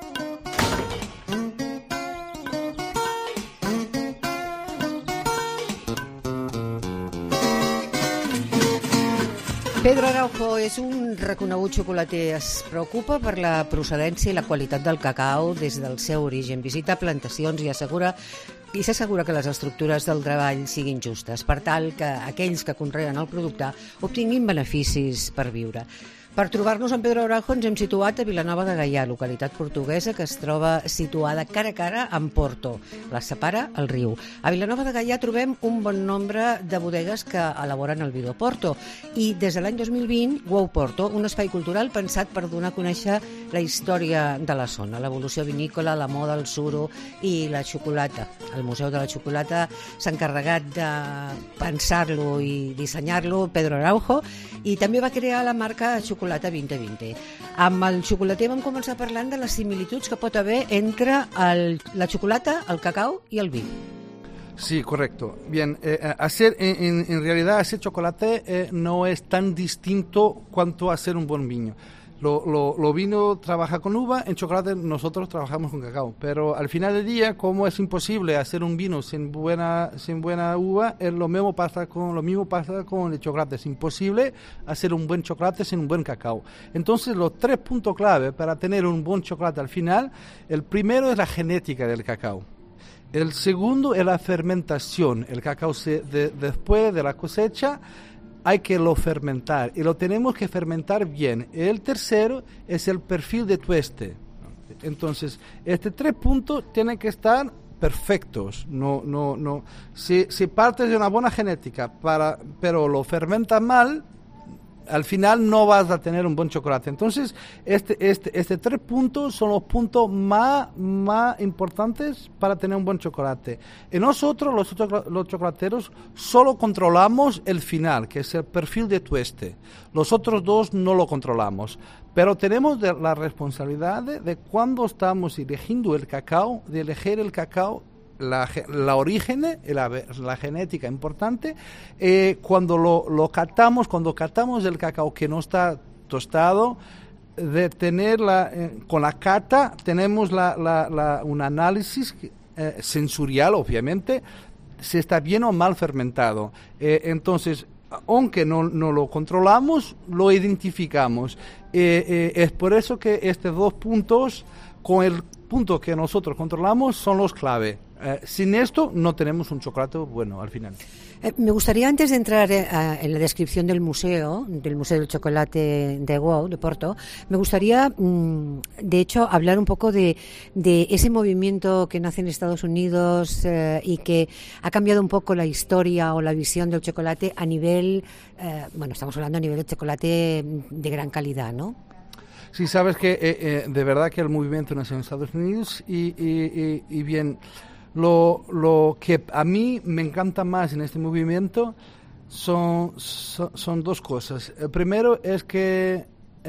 Pedro Araujo és un reconegut xocolater. Es preocupa per la procedència i la qualitat del cacau des del seu origen. Visita plantacions i s'assegura que les estructures del treball siguin justes, per tal que aquells que conreen el producte obtinguin beneficis per viure. Per trobar-nos amb Pedro Araujo ens hem situat a Vilanova de Gaià, localitat portuguesa que es troba situada cara a cara amb Porto. La separa el riu. A Vilanova de Gaià trobem un bon nombre de bodegues que elaboren el vi d'Oporto i des de l'any 2020 Wow Porto, un espai cultural pensat per donar a conèixer la història de la zona, l'evolució vinícola, la moda, el suro i la xocolata. El Museu de la Xocolata s'ha encarregat de pensar-lo i dissenyar-lo Pedro Araujo i també va crear la marca Xocolata 2020. Amb el xocolater vam començar parlant de les similituds que pot haver entre la xocolata, el cacao y el vi. Sí, correcto. Bien, en realidad hacer chocolate no es tan distinto cuanto hacer un buen vino. Lo vino trabaja con uva, en chocolate nosotros trabajamos con cacao, pero al final del día, como es imposible hacer un vino sin buena uva, lo mismo pasa con el chocolate, es imposible hacer un buen chocolate sin un buen cacao. Entonces los 3 puntos clave para tener un buen chocolate al final, el primero es la genética del cacao. El segundo es la fermentación. El cacao después de la cosecha hay que lo fermentar y lo tenemos que fermentar bien. El tercero es el perfil de tueste. Entonces, estos 3 puntos tienen que estar perfectos. No. Si partes de una buena genética, pero lo fermentas mal, al final no vas a tener un buen chocolate. Entonces, este 3 puntos son los puntos más importantes para tener un buen chocolate. Y nosotros, los chocolateros, solo controlamos el final, que es el perfil de tueste. Los otros 2 no lo controlamos. Pero tenemos la responsabilidad de cuando estamos eligiendo el cacao, de elegir el cacao, la origen, la genética importante, cuando lo catamos, cuando catamos el cacao que no está tostado, de tener con la cata tenemos un análisis sensorial, obviamente, si está bien o mal fermentado. Entonces, aunque no lo controlamos, lo identificamos. Es por eso que estos 2 puntos, con el punto que nosotros controlamos, son los clave. Sin esto no tenemos un chocolate bueno al final. Me gustaría, antes de entrar en la descripción del Museo del Chocolate de Wow, de Porto, me gustaría, de hecho, hablar un poco de ese movimiento que nace en Estados Unidos y que ha cambiado un poco la historia o la visión del chocolate a nivel, estamos hablando a nivel de chocolate de gran calidad, ¿no? Sí, sabes que de verdad que el movimiento nació en Estados Unidos y bien, lo que a mí me encanta más en este movimiento son 2 cosas. El primero es que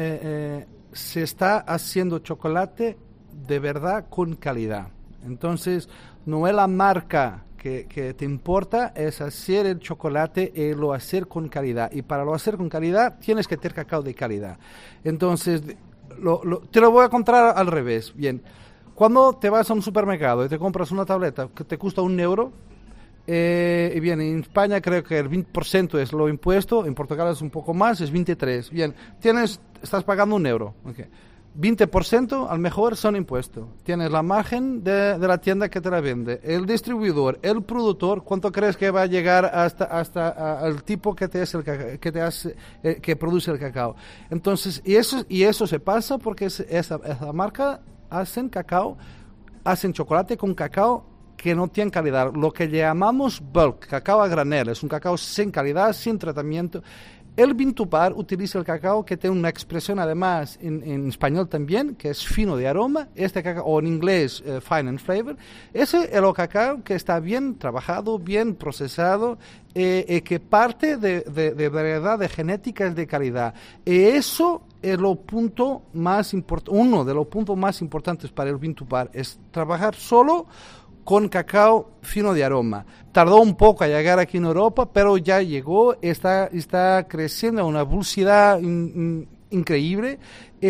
se está haciendo chocolate de verdad con calidad. Entonces, no es la marca que te importa, es hacer el chocolate y lo hacer con calidad. Y para lo hacer con calidad, tienes que tener cacao de calidad. Entonces, te lo voy a contar al revés. Bien, cuando te vas a un supermercado y te compras una tableta que te cuesta €1, y bien, en España creo que el 20% es lo impuesto, en Portugal es un poco más, es 23%. Bien, estás pagando €1. Okay. 20% al mejor son impuestos. Tienes la margen de la tienda que te la vende, el distribuidor, el productor. ¿Cuánto crees que va a llegar hasta el tipo que produce el cacao? Entonces, y eso se pasa porque esa marca hacen chocolate con cacao que no tiene calidad, lo que llamamos bulk, cacao a granel, es un cacao sin calidad, sin tratamiento. El Vintupar utiliza el cacao que tiene una expresión además en español también, que es fino de aroma, este cacao, o en inglés fine and flavor. Ese es el cacao que está bien trabajado, bien procesado, que parte de variedad de genéticas de calidad. Y eso es uno de los puntos más importantes para el Vintupar, es trabajar solo con cacao fino de aroma. Tardó un poco a llegar aquí en Europa, pero ya llegó, está creciendo a una velocidad increíble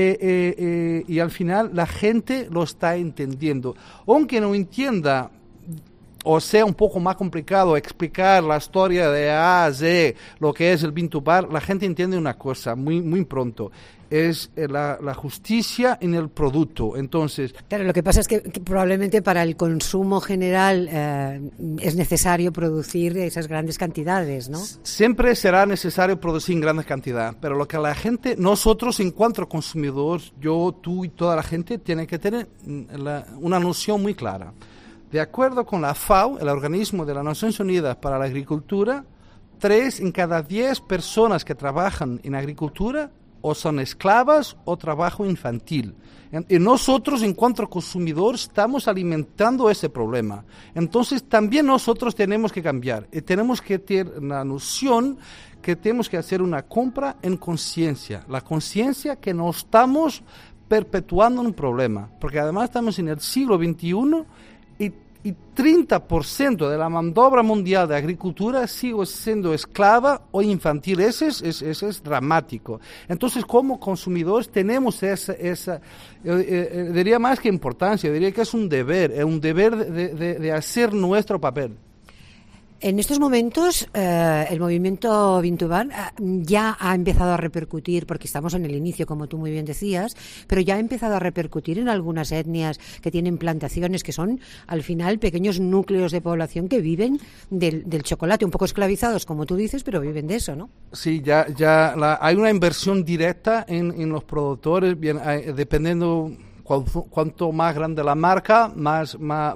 y al final la gente lo está entendiendo. Aunque no entienda o sea un poco más complicado explicar la historia de A a Z, lo que es el bean to bar, la gente entiende una cosa muy pronto. Es la justicia en el producto. Entonces, claro, lo que pasa es que probablemente para el consumo general es necesario producir esas grandes cantidades, ¿no? Siempre será necesario producir en grandes cantidades, pero lo que la gente, nosotros en cuanto a consumidores, yo, tú y toda la gente, tiene que tener una noción muy clara. De acuerdo con la FAO, el Organismo de las Naciones Unidas para la Agricultura, 3 en cada 10 personas que trabajan en agricultura o son esclavas o trabajo infantil. Y nosotros, en cuanto a consumidores, estamos alimentando ese problema. Entonces, también nosotros tenemos que cambiar. Y tenemos que tener la noción que tenemos que hacer una compra en conciencia. La conciencia que no estamos perpetuando un problema. Porque además estamos en el siglo XXI y 30% de la mano de obra mundial de agricultura sigue siendo esclava o infantil. Eso es dramático. Entonces, como consumidores tenemos esa diría más que importancia, diría que es un deber de hacer nuestro papel. En estos momentos, el movimiento Bean to Bar ya ha empezado a repercutir, porque estamos en el inicio, como tú muy bien decías, pero ya ha empezado a repercutir en algunas etnias que tienen plantaciones, que son, al final, pequeños núcleos de población que viven del chocolate, un poco esclavizados, como tú dices, pero viven de eso, ¿no? Sí, hay una inversión directa en los productores, bien, dependiendo... Cuanto más grande la marca, más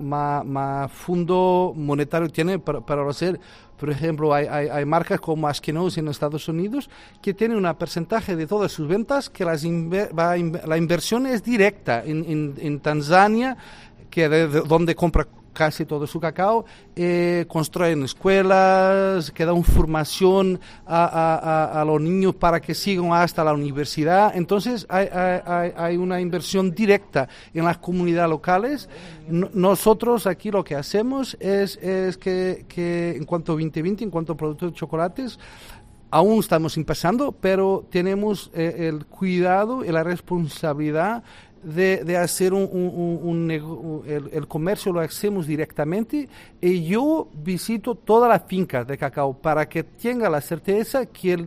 fondo monetario tiene para hacer. Por ejemplo, hay marcas como Ashkenaz en Estados Unidos que tienen un porcentaje de todas sus ventas que la inversión es directa. En Tanzania, donde compra casi todo su cacao, construyen escuelas, que dan formación a los niños para que sigan hasta la universidad. Entonces hay una inversión directa en las comunidades locales. Nosotros aquí lo que hacemos es que en cuanto a 2020, en cuanto a productos de chocolates, aún estamos empezando, pero tenemos el cuidado y la responsabilidad de hacer el comercio, lo hacemos directamente, y yo visito todas las fincas de cacao para que tenga la certeza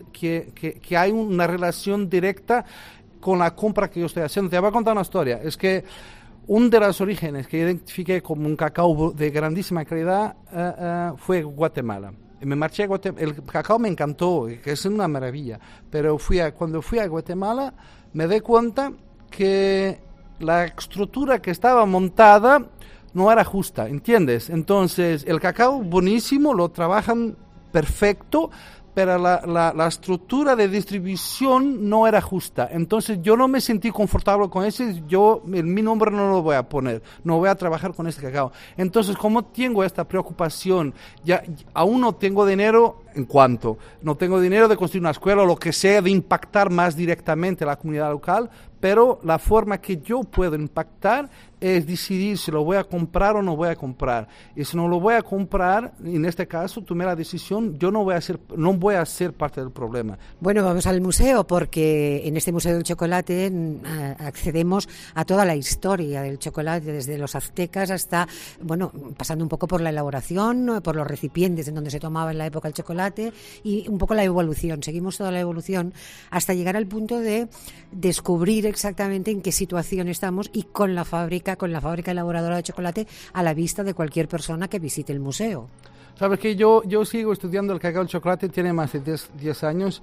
que hay una relación directa con la compra que yo estoy haciendo. Te voy a contar una historia. Es que uno de los orígenes que identifiqué como un cacao de grandísima calidad fue Guatemala. Me marché a Guatemala. El cacao me encantó, que es una maravilla, pero cuando fui a Guatemala me di cuenta que la estructura que estaba montada no era justa, ¿entiendes? Entonces, el cacao buenísimo, lo trabajan perfecto, pero la estructura de distribución no era justa. Entonces, yo no me sentí confortable con eso, mi nombre no lo voy a poner, no voy a trabajar con este cacao. Entonces, como tengo esta preocupación, aún no tengo dinero, no tengo dinero de construir una escuela o lo que sea, de impactar más directamente a la comunidad local, pero la forma que yo puedo impactar es decidir si lo voy a comprar o no voy a comprar. Y si no lo voy a comprar, en este caso, tomé la decisión, yo no voy a ser parte del problema. Bueno, vamos al museo, porque en este Museo del Chocolate accedemos a toda la historia del chocolate, desde los aztecas hasta, bueno, pasando un poco por la elaboración, por los recipientes en donde se tomaba en la época el chocolate, y un poco la evolución. Seguimos toda la evolución hasta llegar al punto de descubrir exactamente en qué situación estamos, y con la fábrica elaboradora de chocolate a la vista de cualquier persona que visite el museo. Sabes que yo sigo estudiando el cacao y el chocolate, tiene más de 10 años.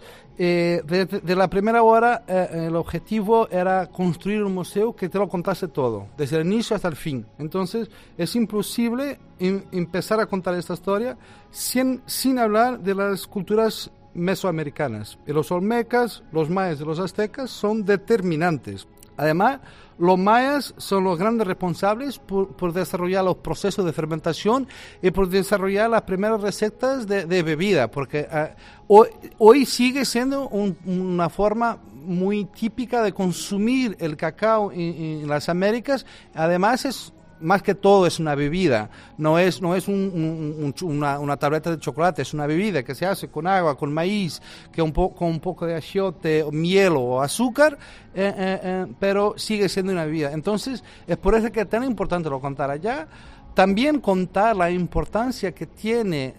De la primera hora, el objetivo era construir un museo que te lo contase todo, desde el inicio hasta el fin. Entonces, es imposible empezar a contar esta historia sin hablar de las culturas mesoamericanas. Y los olmecas, los mayas y los aztecas son determinantes. Además, los mayas son los grandes responsables por desarrollar los procesos de fermentación y por desarrollar las primeras recetas de bebida, porque hoy sigue siendo una forma muy típica de consumir el cacao en las Américas. Además, más que todo es una bebida, no es una tableta de chocolate, es una bebida que se hace con agua, con maíz, con un poco de achiote, miel o azúcar, pero sigue siendo una bebida. Entonces, es por eso que es tan importante lo contar allá. También contar la importancia que tiene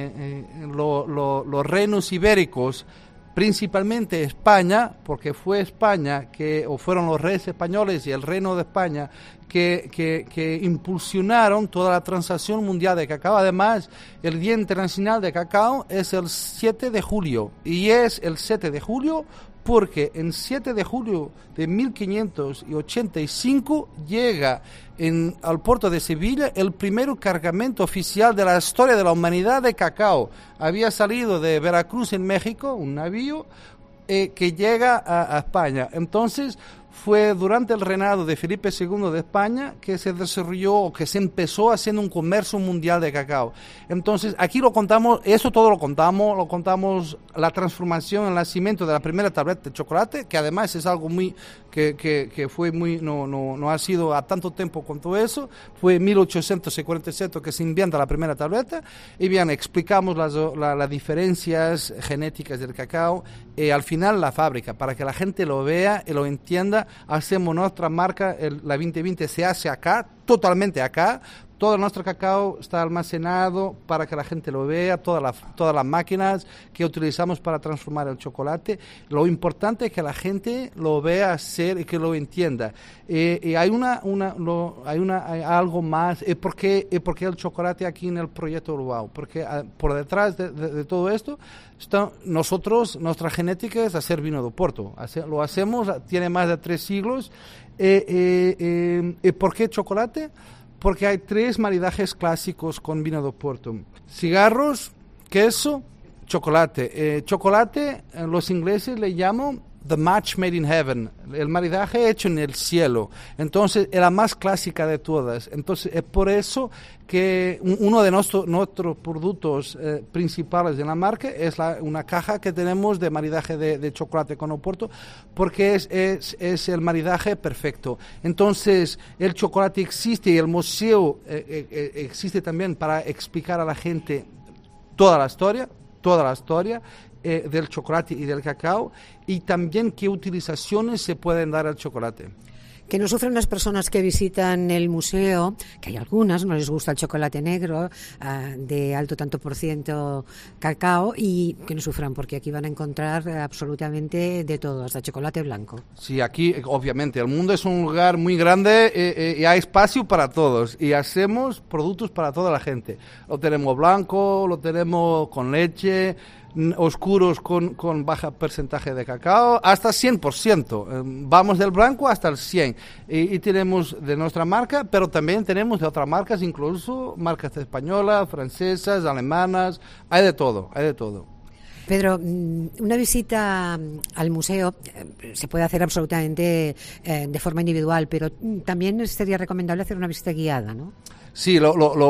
los reinos ibéricos, principalmente España, porque fue España o fueron los reyes españoles y el reino de España que impulsionaron toda la transacción mundial de cacao. Además, el Día Internacional de Cacao es el 7 de julio, y es el 7 de julio porque en 7 de julio de 1585 llega al puerto de Sevilla el primer cargamento oficial de la historia de la humanidad de cacao. Había salido de Veracruz en México, un navío que llega a España. Entonces, fue durante el reinado de Felipe II de España que se desarrolló o que se empezó haciendo un comercio mundial de cacao. Entonces, aquí lo contamos, eso todo lo contamos la transformación, el nacimiento de la primera tableta de chocolate, que además es algo muy que fue muy no ha sido a tanto tiempo con todo eso. Fue en 1847 que se inventa la primera tableta, y bien, explicamos las diferencias genéticas del cacao, y al final la fábrica, para que la gente lo vea y lo entienda. Hacemos nuestra marca, la 2020 se hace acá, totalmente acá. Todo nuestro cacao está almacenado para que la gente lo vea, todas las máquinas que utilizamos para transformar el chocolate. Lo importante es que la gente lo vea hacer y que lo entienda. Y hay hay algo más. ¿Por qué el chocolate aquí en el proyecto Luau? Porque por detrás de todo esto, nuestra genética es hacer vino de Porto. Lo hacemos, tiene más de 3 siglos. ¿Por qué chocolate? Porque hay 3 maridajes clásicos con vino de Porto: cigarros, queso, chocolate. Chocolate, los ingleses le llaman the match made in heaven, el maridaje hecho en el cielo. Entonces, es la más clásica de todas. Entonces, es por eso que uno de nuestros productos principales de la marca es una caja que tenemos de maridaje de chocolate con Oporto, porque es el maridaje perfecto. Entonces, el chocolate existe y el museo existe también para explicar a la gente toda la historia del chocolate y del cacao, y también qué utilizaciones se pueden dar al chocolate. Que no sufren las personas que visitan el museo, que hay algunas, no les gusta el chocolate negro, de alto tanto por ciento cacao, y que no sufran, porque aquí van a encontrar absolutamente de todo, hasta chocolate blanco. Sí, aquí obviamente el mundo es un lugar muy grande y hay espacio para todos, y hacemos productos para toda la gente. Lo tenemos blanco, lo tenemos con leche, oscuros con baja porcentaje de cacao, hasta 100%. Vamos del blanco hasta el 100%. Y tenemos de nuestra marca, pero también tenemos de otras marcas, incluso marcas españolas, francesas, alemanas, hay de todo. Pedro, una visita al museo se puede hacer absolutamente de forma individual, pero también sería recomendable hacer una visita guiada, ¿no? Sí,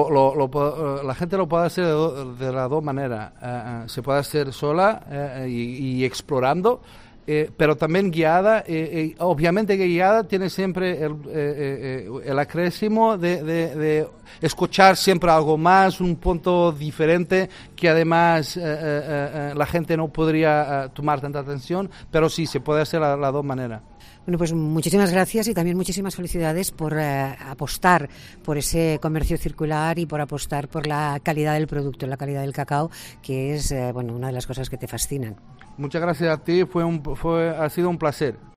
la gente lo puede hacer de las 2 maneras. Se puede hacer sola y explorando, pero también guiada. Obviamente que guiada tiene siempre el acrésimo de escuchar siempre algo más, un punto diferente que además la gente no podría tomar tanta atención, pero sí, se puede hacer las 2 maneras. Bueno, pues muchísimas gracias y también muchísimas felicidades por apostar por ese comercio circular y por apostar por la calidad del producto, la calidad del cacao, que es una de las cosas que te fascinan. Muchas gracias a ti, ha sido un placer.